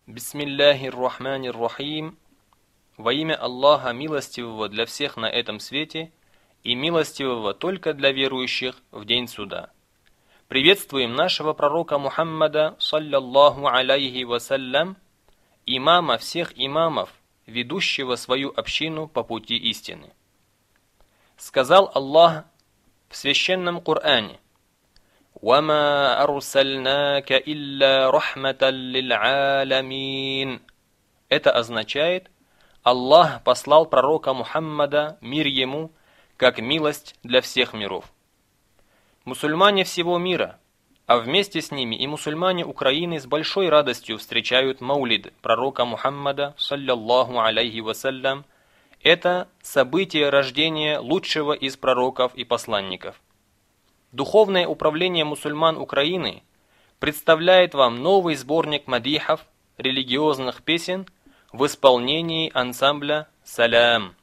Бисмиллахир-рахманир-рахим. Во имя Аллаха, милостивого для всех на этом свете и милостивого только для верующих в день суда. Приветствуем нашего пророка Мухаммада, саллаллаху алейхи вассалям, имама всех имамов, ведущего свою общину по пути истины. Сказал Аллах в священном Коране: «Вама арсальнака илля рахматан лил'алямин». Это означает: Аллах послал пророка Мухаммада, мир ему, как милость для всех миров. Мусульмане всего мира, а вместе с ними и мусульмане Украины с большой радостью встречают маулид пророка Мухаммада, саллаллаху алейхи вассалям. Это событие рождения лучшего из пророков и посланников. Духовное управление мусульман Украины представляет вам новый сборник мадихов, религиозных песен в исполнении ансамбля «Салям».